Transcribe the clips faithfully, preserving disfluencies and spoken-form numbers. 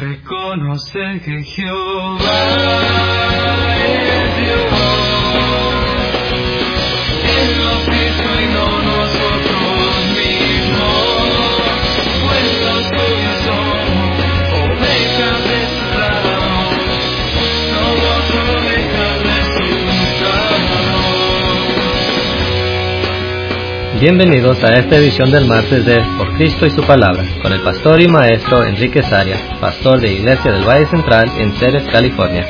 Reconocer que Jehová es Dios. Él nos hizo y no nosotros mismos. Vuestros suyos somos, ovejas de su prado. Somos ovejas de su prado. Bienvenidos a esta edición del martes de Por Cristo y su Palabra, con el pastor y maestro Enrique Saria, pastor de Iglesia del Valle Central en Ceres, California.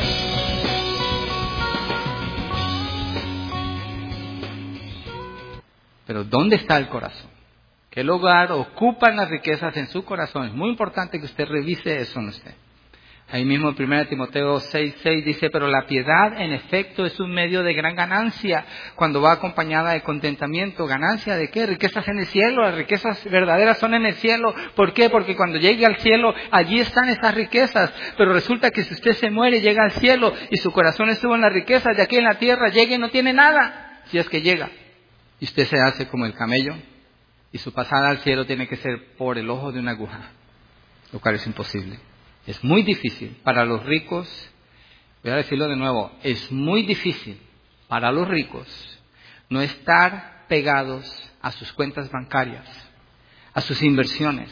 Pero ¿dónde está el corazón? ¿Qué lugar ocupan las riquezas en su corazón? Es muy importante que usted revise eso en usted. Ahí mismo en primera Timoteo seis seis dice, pero la piedad en efecto es un medio de gran ganancia cuando va acompañada de contentamiento. ¿Ganancia de qué? Riquezas en el cielo. Las riquezas verdaderas son en el cielo. ¿Por qué? Porque cuando llegue al cielo, allí están esas riquezas. Pero resulta que si usted se muere, llega al cielo y su corazón estuvo en las riquezas de aquí en la tierra, llega y no tiene nada, si es que llega. Y usted se hace como el camello y su pasada al cielo tiene que ser por el ojo de una aguja, lo cual es imposible. Es muy difícil para los ricos, voy a decirlo de nuevo, es muy difícil para los ricos no estar pegados a sus cuentas bancarias, a sus inversiones,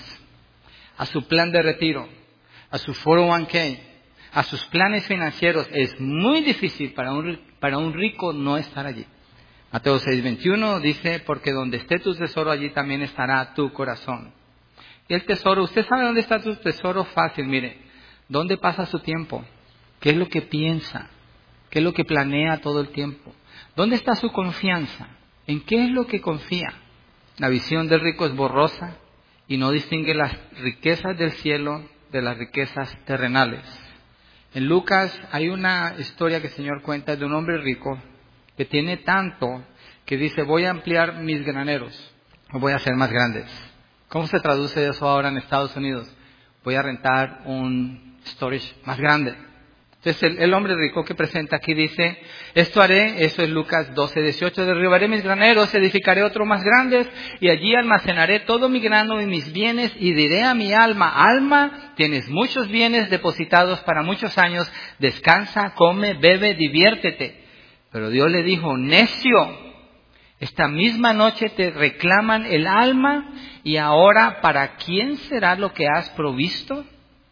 a su plan de retiro, a su cuatro oh uno k, a sus planes financieros. Es muy difícil para un, para un rico no estar allí. Mateo seis veintiuno dice, porque donde esté tu tesoro, allí también estará tu corazón. Y el tesoro, ¿usted sabe dónde está tu tesoro? Fácil, mire. ¿Dónde pasa su tiempo? ¿Qué es lo que piensa? ¿Qué es lo que planea todo el tiempo? ¿Dónde está su confianza? ¿En qué es lo que confía? La visión del rico es borrosa y no distingue las riquezas del cielo de las riquezas terrenales. En Lucas hay una historia que el Señor cuenta de un hombre rico que tiene tanto que dice, voy a ampliar mis graneros, o voy a hacer más grandes. ¿Cómo se traduce eso ahora en Estados Unidos? Voy a rentar un storage más grande. Entonces el, el hombre rico que presenta aquí dice, esto haré, eso es Lucas doce dieciocho, derribaré mis graneros, edificaré otros más grandes y allí almacenaré todo mi grano y mis bienes y diré a mi alma, alma, tienes muchos bienes depositados para muchos años, descansa, come, bebe, diviértete. Pero Dios le dijo, necio, esta misma noche te reclaman el alma y ahora ¿para quién será lo que has provisto?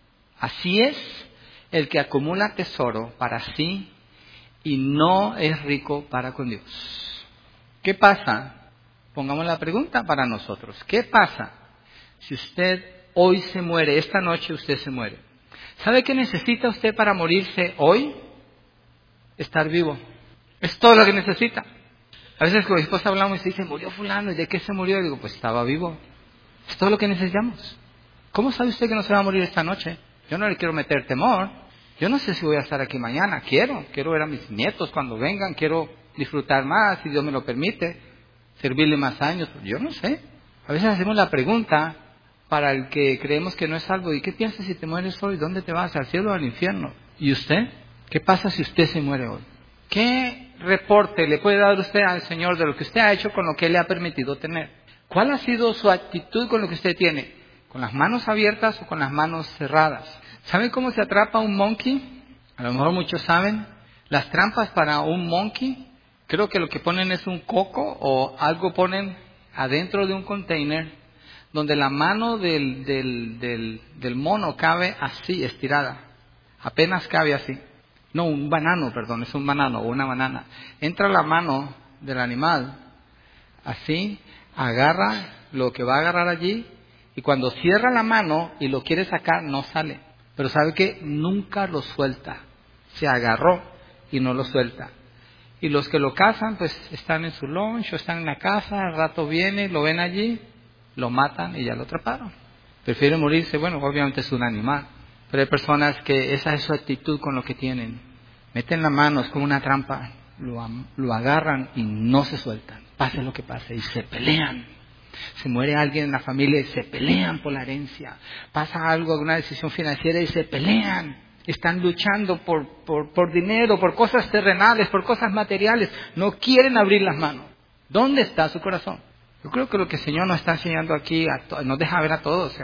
Así es el que acumula tesoro para sí y no es rico para con Dios. ¿Qué pasa? Pongamos la pregunta para nosotros. ¿Qué pasa si usted hoy se muere, esta noche usted se muere? ¿Sabe qué necesita usted para morirse hoy? Estar vivo. Es todo lo que necesita. A veces con mi esposa hablamos y dice, murió fulano, ¿y de qué se murió? Y digo, pues estaba vivo. Es todo lo que necesitamos. ¿Cómo sabe usted que no se va a morir esta noche? Yo no le quiero meter temor. Yo no sé si voy a estar aquí mañana. Quiero, quiero ver a mis nietos cuando vengan. Quiero disfrutar más, si Dios me lo permite. Servirle más años. Yo no sé. A veces hacemos la pregunta para el que creemos que no es salvo. ¿Y qué piensas si te mueres hoy? ¿Dónde te vas? ¿Al cielo o al infierno? ¿Y usted? ¿Qué pasa si usted se muere hoy? ¿Qué reporte le puede dar usted al Señor de lo que usted ha hecho con lo que Él le ha permitido tener? ¿Cuál ha sido su actitud con lo que usted tiene? ¿Con las manos abiertas o con las manos cerradas? ¿Saben cómo se atrapa un monkey? A lo mejor muchos saben. Las trampas para un monkey, creo que lo que ponen es un coco o algo ponen adentro de un container donde la mano del, del, del, del mono cabe así, estirada. Apenas cabe así. No, un banano, perdón, es un banano o una banana. Entra la mano del animal, así, agarra lo que va a agarrar allí, y cuando cierra la mano y lo quiere sacar, no sale. Pero sabe que nunca lo suelta. Se agarró y no lo suelta. Y los que lo cazan, pues están en su lunch o están en la casa, al rato viene, lo ven allí, lo matan y ya lo atraparon. Prefieren morirse, bueno, obviamente es un animal. Pero hay personas que esa es su actitud con lo que tienen. Meten la mano, es como una trampa, lo, lo agarran y no se sueltan. Pase lo que pase, y se pelean. Se muere alguien en la familia y se pelean por la herencia. Pasa algo, alguna decisión financiera y se pelean. Están luchando por, por, por dinero, por cosas terrenales, por cosas materiales. No quieren abrir las manos. ¿Dónde está su corazón? Yo creo que lo que el Señor nos está enseñando aquí, a to- nos deja ver a todos aquí.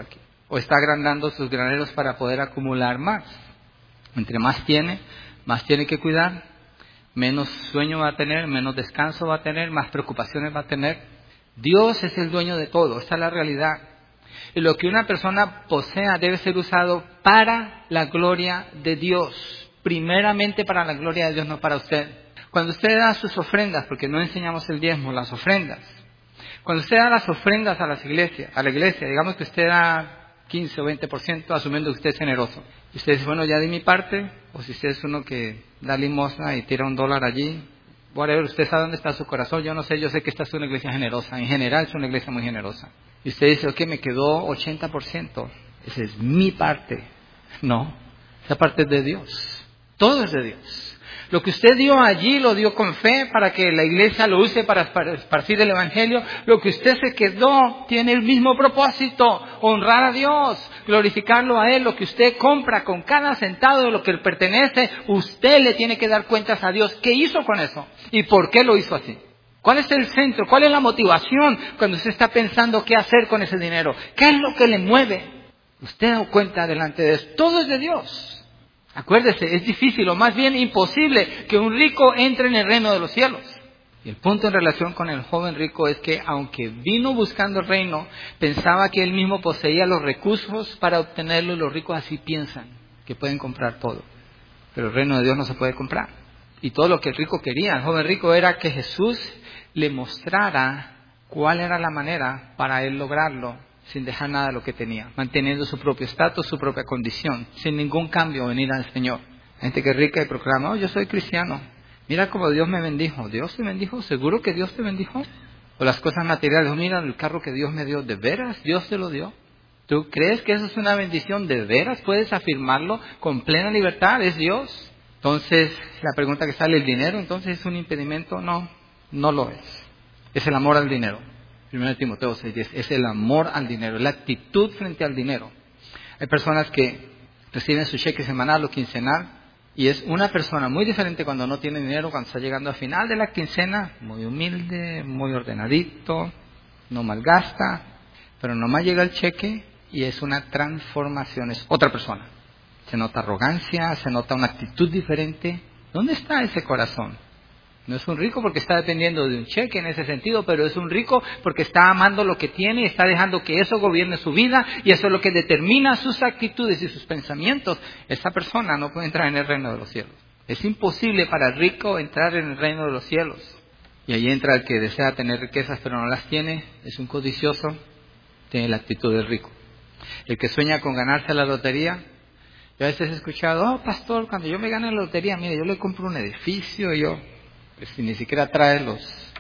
¿O está agrandando sus graneros para poder acumular más? Entre más tiene, más tiene que cuidar, menos sueño va a tener, menos descanso va a tener, más preocupaciones va a tener. Dios es el dueño de todo, esta es la realidad. Y lo que una persona posea debe ser usado para la gloria de Dios. Primeramente para la gloria de Dios, no para usted. Cuando usted da sus ofrendas, porque no enseñamos el diezmo, las ofrendas. Cuando usted da las ofrendas a las iglesias, a la iglesia, digamos que usted da quince o veinte por ciento, asumiendo que usted es generoso. Y usted dice, bueno, ya di mi parte, o si usted es uno que da limosna y tira un dólar allí, whatever, usted sabe dónde está su corazón, yo no sé, yo sé que esta es una iglesia generosa, en general es una iglesia muy generosa. Y usted dice, ok, me quedó ochenta por ciento, esa es mi parte. No, esa parte es de Dios, todo es de Dios. Lo que usted dio allí lo dio con fe para que la iglesia lo use para esparcir el evangelio. Lo que usted se quedó tiene el mismo propósito, honrar a Dios, glorificarlo a Él. Lo que usted compra con cada centavo de lo que le pertenece, usted le tiene que dar cuentas a Dios. ¿Qué hizo con eso? ¿Y por qué lo hizo así? ¿Cuál es el centro? ¿Cuál es la motivación cuando usted está pensando qué hacer con ese dinero? ¿Qué es lo que le mueve? Usted da cuenta delante de eso. Todo es de Dios. Acuérdese, es difícil o más bien imposible que un rico entre en el reino de los cielos. Y el punto en relación con el joven rico es que aunque vino buscando el reino, pensaba que él mismo poseía los recursos para obtenerlo y los ricos así piensan, que pueden comprar todo. Pero el reino de Dios no se puede comprar. Y todo lo que el rico quería, el joven rico, era que Jesús le mostrara cuál era la manera para él lograrlo, sin dejar nada de lo que tenía, manteniendo su propio estatus, su propia condición, sin ningún cambio venir al Señor. Gente que es rica y proclama, oh, yo soy cristiano, mira cómo Dios me bendijo. ¿Dios te bendijo? ¿Seguro que Dios te bendijo? O las cosas materiales, mira el carro que Dios me dio, ¿de veras Dios te lo dio? ¿Tú crees que eso es una bendición? ¿De veras puedes afirmarlo con plena libertad? ¿Es Dios? Entonces, la pregunta que sale, ¿el dinero entonces es un impedimento? No, no lo es. Es el amor al dinero. primero Timoteo seis diez, es el amor al dinero, la actitud frente al dinero. Hay personas que reciben su cheque semanal o quincenal y es una persona muy diferente cuando no tiene dinero, cuando está llegando al final de la quincena, muy humilde, muy ordenadito, no malgasta, pero nomás llega el cheque y es una transformación, es otra persona. Se nota arrogancia, se nota una actitud diferente. ¿Dónde está ese corazón? No es un rico porque está dependiendo de un cheque en ese sentido, pero es un rico porque está amando lo que tiene y está dejando que eso gobierne su vida y eso es lo que determina sus actitudes y sus pensamientos. Esa persona no puede entrar en el reino de los cielos. Es imposible para el rico entrar en el reino de los cielos. Y ahí entra el que desea tener riquezas pero no las tiene, es un codicioso, tiene la actitud del rico. El que sueña con ganarse la lotería, yo a veces he escuchado, oh pastor, cuando yo me gane la lotería, mire, yo le compro un edificio y yo... Pues si ni siquiera trae los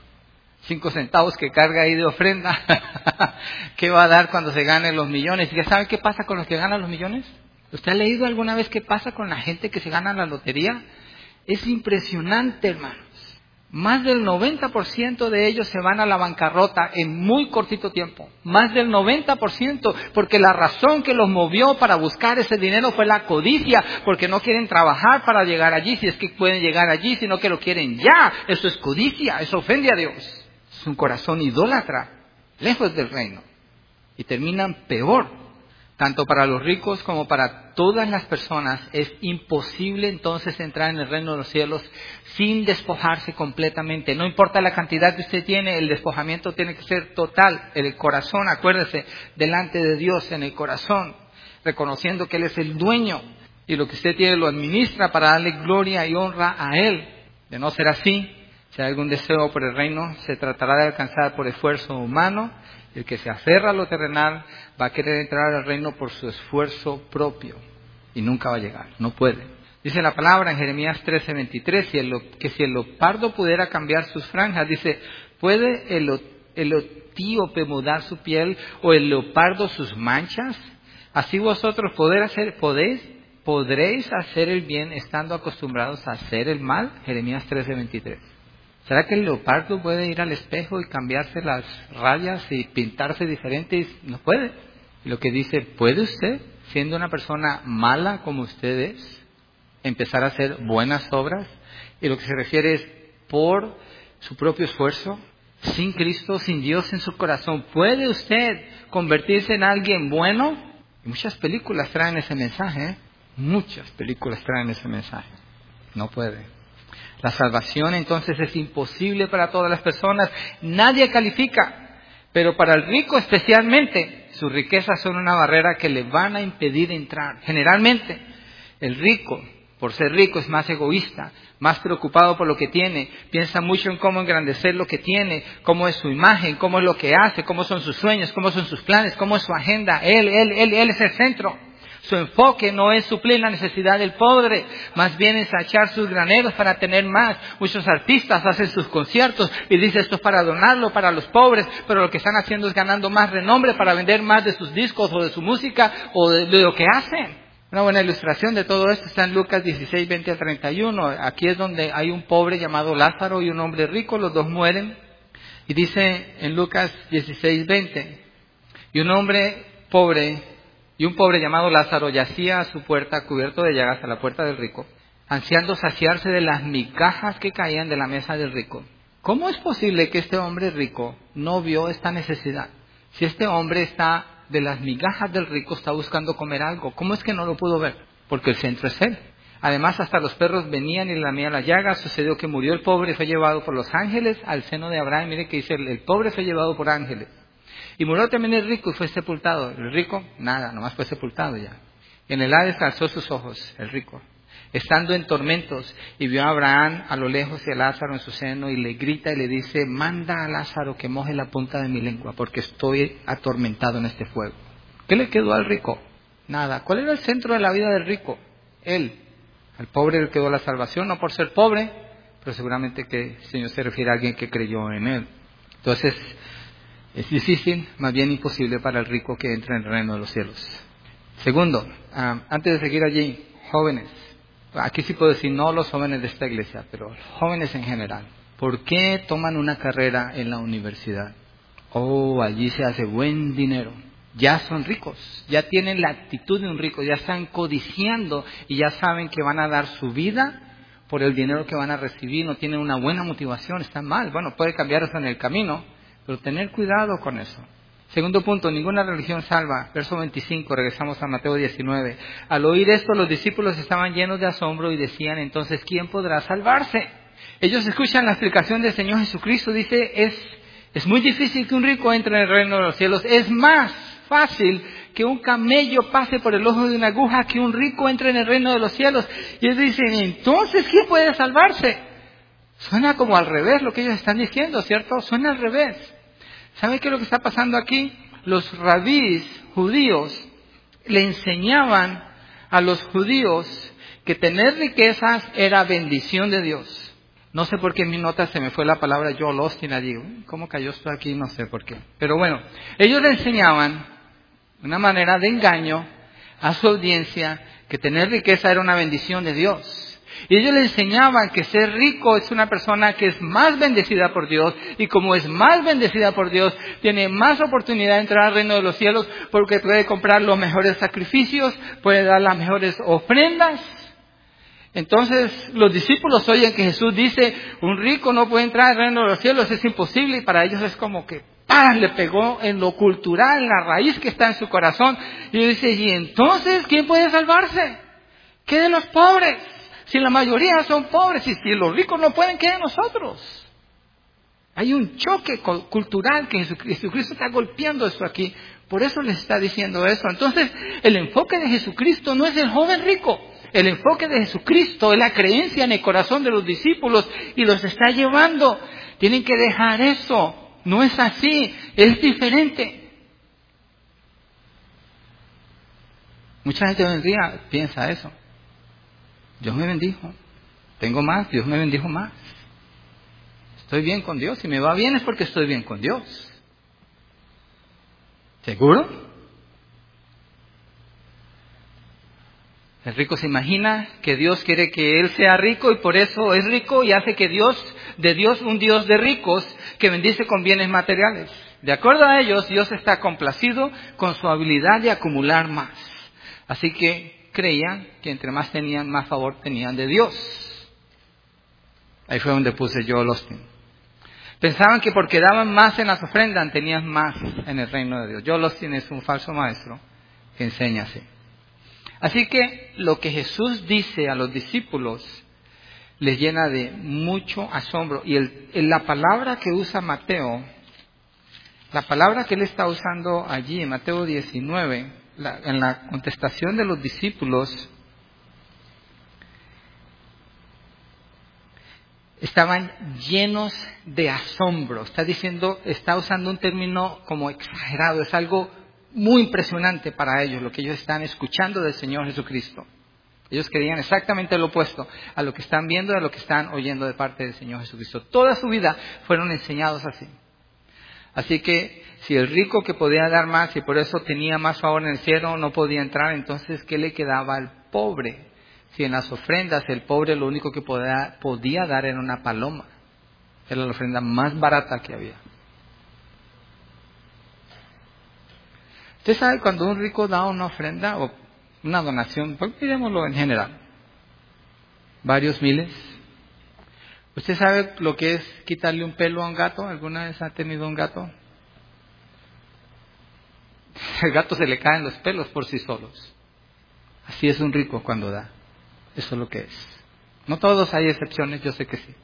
cinco centavos que carga ahí de ofrenda, ¿qué va a dar cuando se gane los millones? ¿Y ya sabe qué pasa con los que ganan los millones? ¿Usted ha leído alguna vez qué pasa con la gente que se gana la lotería? Es impresionante, hermanos. Más del noventa por ciento de ellos se van a la bancarrota en muy cortito tiempo. Más del noventa por ciento, porque la razón que los movió para buscar ese dinero fue la codicia, porque no quieren trabajar para llegar allí, si es que pueden llegar allí, sino que lo quieren ya. Eso es codicia, eso ofende a Dios. Es un corazón idólatra, lejos del reino. Y terminan peor. Tanto para los ricos como para todas las personas es imposible entonces entrar en el reino de los cielos sin despojarse completamente. No importa la cantidad que usted tiene, el despojamiento tiene que ser total. El corazón, acuérdese, delante de Dios, en el corazón, reconociendo que Él es el dueño y lo que usted tiene lo administra para darle gloria y honra a Él. De no ser así, si hay algún deseo por el reino, se tratará de alcanzar por esfuerzo humano. El que se aferra a lo terrenal va a querer entrar al reino por su esfuerzo propio y nunca va a llegar, no puede. Dice la palabra en Jeremías trece veintitrés si el, que si el leopardo pudiera cambiar sus franjas, dice, ¿puede el, el etíope mudar su piel o el leopardo sus manchas? Así vosotros poder hacer, podéis, podréis hacer el bien estando acostumbrados a hacer el mal. Jeremías trece veintitrés. ¿Será que el leopardo puede ir al espejo y cambiarse las rayas y pintarse diferente? No puede. Lo que dice, ¿puede usted, siendo una persona mala como usted es, empezar a hacer buenas obras? Y lo que se refiere es por su propio esfuerzo, sin Cristo, sin Dios en su corazón. ¿Puede usted convertirse en alguien bueno? Y muchas películas traen ese mensaje, ¿eh? Muchas películas traen ese mensaje. No puede. La salvación entonces es imposible para todas las personas. Nadie califica. Pero para el rico especialmente, sus riquezas son una barrera que le van a impedir entrar. Generalmente, el rico, por ser rico, es más egoísta, más preocupado por lo que tiene, piensa mucho en cómo engrandecer lo que tiene, cómo es su imagen, cómo es lo que hace, cómo son sus sueños, cómo son sus planes, cómo es su agenda. Él, él, él, él es el centro. Su enfoque no es suplir la necesidad del pobre, más bien es echar sus graneros para tener más. Muchos artistas hacen sus conciertos y dicen esto es para donarlo para los pobres, pero lo que están haciendo es ganando más renombre para vender más de sus discos o de su música o de, de lo que hacen. Una buena ilustración de todo esto está en Lucas dieciséis, veinte a treinta y uno. Aquí es donde hay un pobre llamado Lázaro y un hombre rico, los dos mueren. Y dice en Lucas dieciséis, veinte, y un hombre pobre y un pobre llamado Lázaro yacía a su puerta cubierto de llagas a la puerta del rico, ansiando saciarse de las migajas que caían de la mesa del rico. ¿Cómo es posible que este hombre rico no vio esta necesidad? Si este hombre está de las migajas del rico, está buscando comer algo, ¿cómo es que no lo pudo ver? Porque el centro es él. Además, hasta los perros venían y le lamían las llagas. Sucedió que murió el pobre y fue llevado por los ángeles al seno de Abraham. Mire que dice, el, el pobre fue llevado por ángeles. Y murió también el rico y fue sepultado. El rico, nada, nomás fue sepultado ya. Y en el Hades alzó sus ojos, el rico, estando en tormentos, y vio a Abraham a lo lejos y a Lázaro en su seno, y le grita y le dice, manda a Lázaro que moje la punta de mi lengua, porque estoy atormentado en este fuego. ¿Qué le quedó al rico? Nada. ¿Cuál era el centro de la vida del rico? Él. Al pobre le quedó la salvación, no por ser pobre, pero seguramente que el Señor se refiere a alguien que creyó en él. Entonces, es difícil, más bien imposible para el rico que entre en el reino de los cielos. Segundo, um, antes de seguir allí, jóvenes. Aquí sí puedo decir no los jóvenes de esta iglesia, pero jóvenes en general. ¿Por qué toman una carrera en la universidad? Oh, allí se hace buen dinero. Ya son ricos, ya tienen la actitud de un rico, ya están codiciando y ya saben que van a dar su vida por el dinero que van a recibir. No tienen una buena motivación, están mal. Bueno, puede cambiar eso en el camino, pero tener cuidado con eso. Segundo punto, ninguna religión salva. Verso veinticinco, regresamos a Mateo diecinueve. Al oír esto, los discípulos estaban llenos de asombro y decían, entonces, ¿quién podrá salvarse? Ellos escuchan la explicación del Señor Jesucristo. Dice, es, es muy difícil que un rico entre en el reino de los cielos. Es más fácil que un camello pase por el ojo de una aguja que un rico entre en el reino de los cielos. Y ellos dicen, entonces, ¿quién puede salvarse? Suena como al revés lo que ellos están diciendo, ¿cierto? Suena al revés. ¿Sabe qué es lo que está pasando aquí? Los rabís judíos le enseñaban a los judíos que tener riquezas era bendición de Dios. No sé por qué en mi nota se me fue la palabra Joel Osteen allí. ¿Cómo cayó esto aquí? No sé por qué. Pero bueno, ellos le enseñaban de una manera de engaño a su audiencia que tener riqueza era una bendición de Dios. Y ellos le enseñaban que ser rico es una persona que es más bendecida por Dios. Y como es más bendecida por Dios, tiene más oportunidad de entrar al reino de los cielos porque puede comprar los mejores sacrificios, puede dar las mejores ofrendas. Entonces los discípulos oyen que Jesús dice, un rico no puede entrar al reino de los cielos, es imposible. Y para ellos es como que ¡pam!, le pegó en lo cultural, en la raíz que está en su corazón. Y ellos dicen, ¿y entonces quién puede salvarse? ¿Qué de los pobres? Si la mayoría son pobres y si los ricos no pueden, ¿qué de nosotros? Hay un choque cultural que Jesucristo está golpeando esto aquí. Por eso les está diciendo eso. Entonces, el enfoque de Jesucristo no es el joven rico. El enfoque de Jesucristo es la creencia en el corazón de los discípulos y los está llevando. Tienen que dejar eso. No es así. Es diferente. Mucha gente hoy en día piensa eso. Dios me bendijo, tengo más, Dios me bendijo más. Estoy bien con Dios, si me va bien es porque estoy bien con Dios. ¿Seguro? El rico se imagina que Dios quiere que él sea rico y por eso es rico y hace que Dios, de Dios un Dios de ricos que bendice con bienes materiales. De acuerdo a ellos, Dios está complacido con su habilidad de acumular más. Así que creían que entre más tenían, más favor tenían de Dios. Ahí fue donde puse yo el Austin. Pensaban que porque daban más en las ofrendas, tenían más en el reino de Dios. Joel Osteen es un falso maestro que enseña así. Así que lo que Jesús dice a los discípulos les llena de mucho asombro. Y el, la palabra que usa Mateo, la palabra que él está usando allí en Mateo diecinueve, la, en la contestación de los discípulos, estaban llenos de asombro. Está diciendo, está usando un término como exagerado. Es algo muy impresionante para ellos, lo que ellos están escuchando del Señor Jesucristo. Ellos querían exactamente lo opuesto a lo que están viendo y a lo que están oyendo de parte del Señor Jesucristo. Toda su vida fueron enseñados así. Así que si el rico que podía dar más y por eso tenía más favor en el cielo no podía entrar, entonces ¿qué le quedaba al pobre? Si en las ofrendas el pobre lo único que podía, podía dar era una paloma. Era la ofrenda más barata que había. Usted sabe cuando un rico da una ofrenda o una donación, pues miremoslo en general, varios miles. ¿Usted sabe lo que es quitarle un pelo a un gato? ¿Alguna vez ha tenido un gato? El gato se le caen los pelos por sí solos. Así es un rico cuando da. Eso es lo que es. No todos, hay excepciones, yo sé que sí.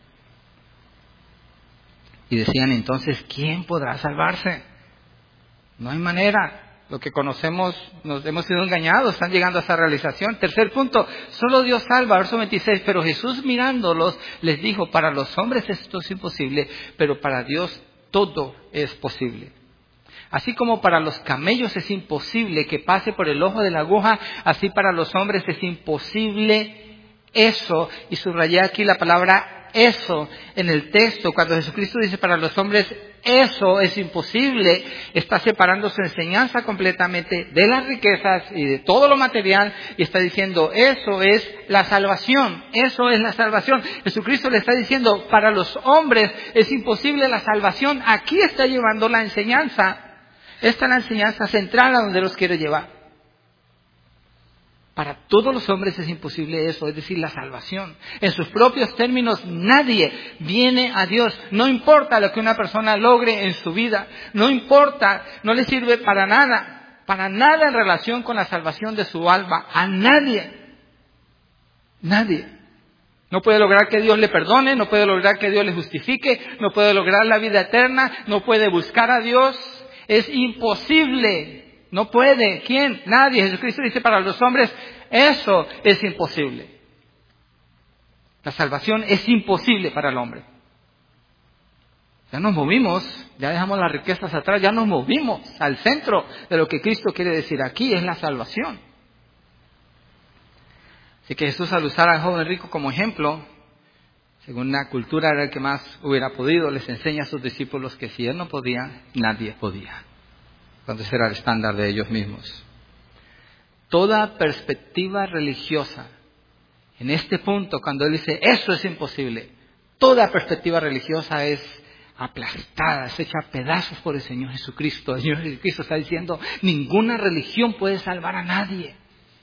Y decían entonces, ¿quién podrá salvarse? No hay manera. Lo que conocemos, nos hemos sido engañados, están llegando a esa realización. Tercer punto, solo Dios salva, verso veintiséis. Pero Jesús mirándolos les dijo, para los hombres esto es imposible, pero para Dios todo es posible. Así como para los camellos es imposible que pase por el ojo de la aguja, así para los hombres es imposible eso. Y subrayé aquí la palabra eso en el texto. Cuando Jesucristo dice para los hombres eso es imposible, está separando su enseñanza completamente de las riquezas y de todo lo material y está diciendo eso es la salvación, eso es la salvación. Jesucristo le está diciendo para los hombres es imposible la salvación. Aquí está llevando la enseñanza. Esta es la enseñanza central a donde los quiere llevar. Para todos los hombres es imposible eso, es decir, la salvación. En sus propios términos, nadie viene a Dios. No importa lo que una persona logre en su vida. No importa, no le sirve para nada. Para nada en relación con la salvación de su alma. A nadie. Nadie. No puede lograr que Dios le perdone, no puede lograr que Dios le justifique, no puede lograr la vida eterna, no puede buscar a Dios. Es imposible. No puede. ¿Quién? Nadie. Jesucristo dice para los hombres, eso es imposible. La salvación es imposible para el hombre. Ya nos movimos, ya dejamos las riquezas atrás, ya nos movimos al centro de lo que Cristo quiere decir aquí, es la salvación. Así que Jesús, al usar al joven rico como ejemplo, según la cultura era el que más hubiera podido, les enseña a sus discípulos que si él no podía, nadie podía. Cuando ese era el estándar de ellos mismos. Toda perspectiva religiosa, en este punto, cuando él dice, eso es imposible, toda perspectiva religiosa es aplastada, es hecha a pedazos por el Señor Jesucristo. El Señor Jesucristo está diciendo, ninguna religión puede salvar a nadie.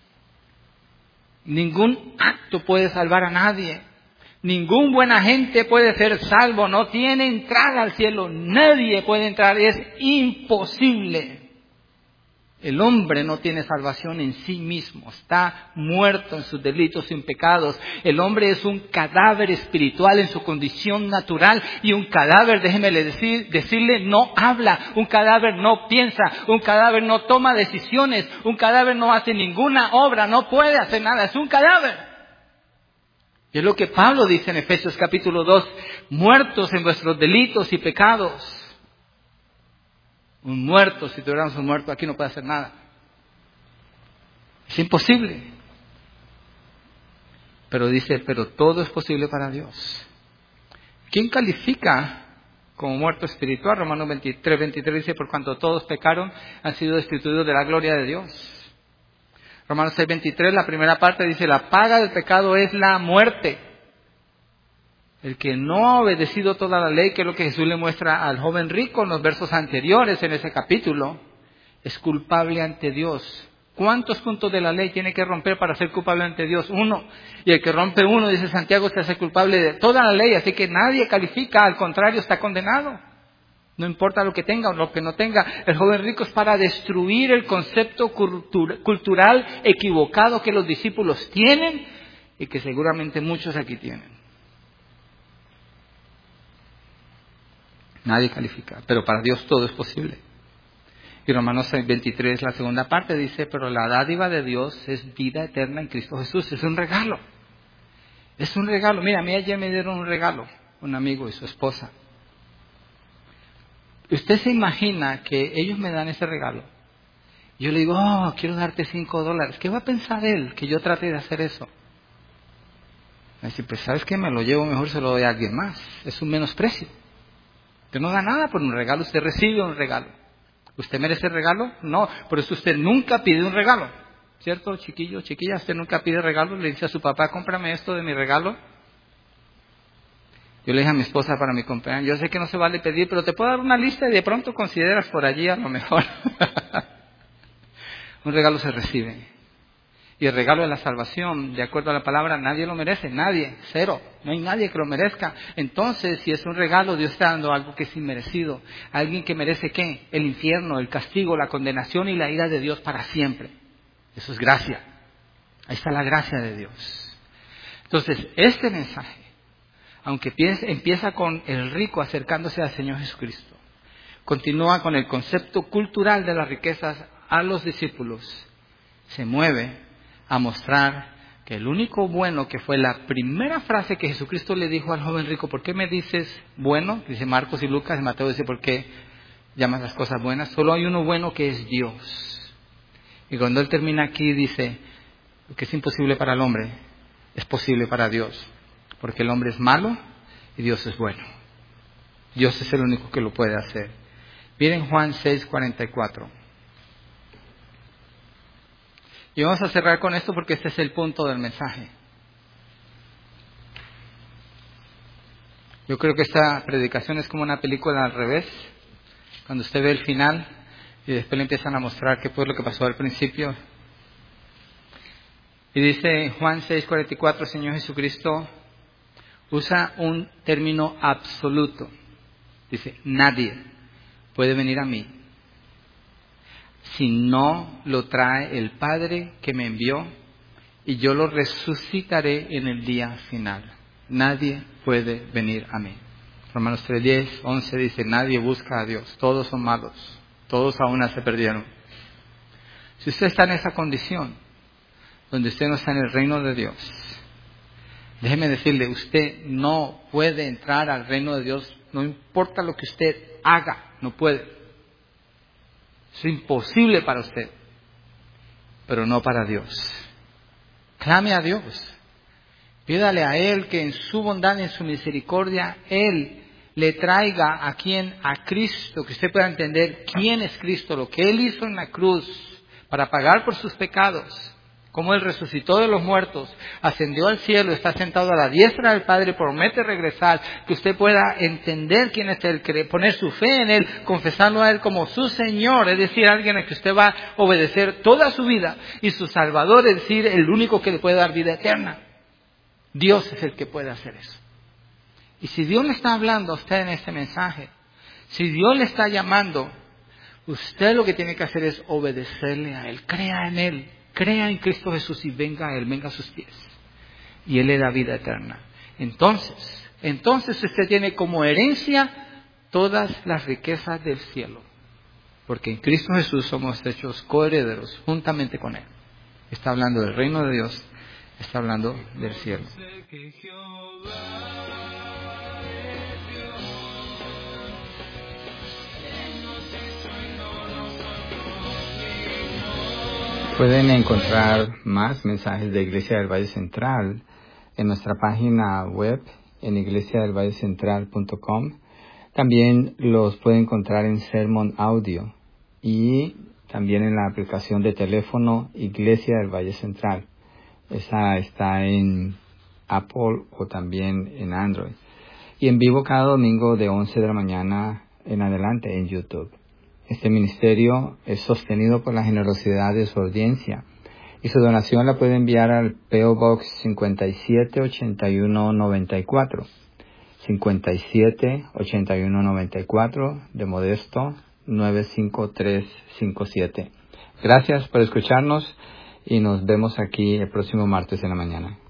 Ningún acto puede salvar a nadie. Ningún buen agente puede ser salvo, no tiene entrada al cielo, nadie puede entrar, es imposible. El hombre no tiene salvación en sí mismo, está muerto en sus delitos y en pecados. El hombre es un cadáver espiritual en su condición natural y un cadáver, déjeme decir, decirle, no habla, un cadáver no piensa, un cadáver no toma decisiones, un cadáver no hace ninguna obra, no puede hacer nada, es un cadáver. Y es lo que Pablo dice en Efesios capítulo dos, muertos en vuestros delitos y pecados. Un muerto, si tuviéramos un muerto aquí no puede hacer nada. Es imposible. Pero dice, pero todo es posible para Dios. ¿Quién califica como muerto espiritual? Romanos veintitrés, veintitrés dice, por cuanto todos pecaron, han sido destituidos de la gloria de Dios. Romanos seis, veintitrés, la primera parte dice, la paga del pecado es la muerte. El que no ha obedecido toda la ley, que es lo que Jesús le muestra al joven rico en los versos anteriores en ese capítulo, es culpable ante Dios. ¿Cuántos puntos de la ley tiene que romper para ser culpable ante Dios? Uno. Y el que rompe uno, dice Santiago, se hace culpable de toda la ley, así que nadie califica, al contrario, está condenado. No importa lo que tenga o lo que no tenga. El joven rico es para destruir el concepto cultura, cultural equivocado que los discípulos tienen y que seguramente muchos aquí tienen. Nadie califica, pero para Dios todo es posible. Y Romanos veintitrés, la segunda parte, dice, pero la dádiva de Dios es vida eterna en Cristo Jesús. Es un regalo. Es un regalo. Mira, a mí ayer me dieron un regalo, un amigo y su esposa. Usted se imagina que ellos me dan ese regalo. Yo le digo, oh, quiero darte cinco dólares. ¿Qué va a pensar él que yo trate de hacer eso? Me dice, pues ¿sabes qué? Me lo llevo, mejor se lo doy a alguien más. Es un menosprecio. Usted no da nada por un regalo, usted recibe un regalo. ¿Usted merece el regalo? No, por eso usted nunca pide un regalo. ¿Cierto, chiquillo, chiquilla? Usted nunca pide regalo, le dice a su papá, cómprame esto de mi regalo. Yo le dije a mi esposa para mi cumpleaños, yo sé que no se vale pedir, pero te puedo dar una lista y de pronto consideras por allí a lo mejor. Un regalo se recibe. Y el regalo de la salvación, de acuerdo a la palabra, nadie lo merece, nadie, cero, no hay nadie que lo merezca. Entonces, si es un regalo, Dios está dando algo que es inmerecido. Alguien que merece ¿qué? El infierno, el castigo, la condenación y la ira de Dios para siempre. Eso es gracia. Ahí está la gracia de Dios. Entonces, este mensaje, aunque empieza con el rico acercándose al Señor Jesucristo, continúa con el concepto cultural de las riquezas a los discípulos, se mueve a mostrar que el único bueno, que fue la primera frase que Jesucristo le dijo al joven rico, ¿por qué me dices bueno? Dice Marcos y Lucas, y Mateo dice, ¿por qué llamas las cosas buenas? Solo hay uno bueno que es Dios. Y cuando él termina aquí dice, lo que es imposible para el hombre, es posible para Dios, porque el hombre es malo y Dios es bueno. Dios es el único que lo puede hacer. Miren Juan seis cuarenta y cuatro. Y vamos a cerrar con esto porque este es el punto del mensaje. Yo creo que esta predicación es como una película al revés. Cuando usted ve el final y después le empiezan a mostrar qué fue lo que pasó al principio. Y dice Juan seis cuarenta y cuatro, Señor Jesucristo usa un término absoluto. Dice, nadie puede venir a mí si no lo trae el Padre que me envió, y yo lo resucitaré en el día final. Nadie puede venir a mí. Romanos tres, diez, once dice, nadie busca a Dios, todos son malos, todos aún se perdieron. Si usted está en esa condición, donde usted no está en el reino de Dios, déjeme decirle, usted no puede entrar al reino de Dios, no importa lo que usted haga, no puede. Es imposible para usted, pero no para Dios. Clame a Dios. Pídale a Él que en su bondad y en su misericordia, Él le traiga a quien, a Cristo, que usted pueda entender quién es Cristo, lo que Él hizo en la cruz para pagar por sus pecados, cómo Él resucitó de los muertos, ascendió al cielo, está sentado a la diestra del Padre, promete regresar, que usted pueda entender quién es Él, poner su fe en Él, confesarlo a Él como su Señor, es decir, alguien a que usted va a obedecer toda su vida, y su Salvador, es decir, el único que le puede dar vida eterna. Dios es el que puede hacer eso. Y si Dios le está hablando a usted en este mensaje, si Dios le está llamando, usted lo que tiene que hacer es obedecerle a Él, crea en Él. Crea en Cristo Jesús y venga a Él, venga a sus pies. Y Él le da vida eterna. Entonces, entonces usted tiene como herencia todas las riquezas del cielo. Porque en Cristo Jesús somos hechos coherederos juntamente con Él. Está hablando del reino de Dios, está hablando del cielo. Pueden encontrar más mensajes de Iglesia del Valle Central en nuestra página web en iglesia del valle central punto com. También los pueden encontrar en Sermon Audio y también en la aplicación de teléfono Iglesia del Valle Central. Esa está en Apple o también en Android. Y en vivo cada domingo de once de la mañana en adelante en YouTube. Este ministerio es sostenido por la generosidad de su audiencia y su donación la puede enviar al P O Box cincuenta y siete ochenta y uno noventa y cuatro, cincuenta y siete, ochenta y uno, noventa y cuatro, de Modesto, nueve cinco tres cinco siete. Gracias por escucharnos y nos vemos aquí el próximo martes en la mañana.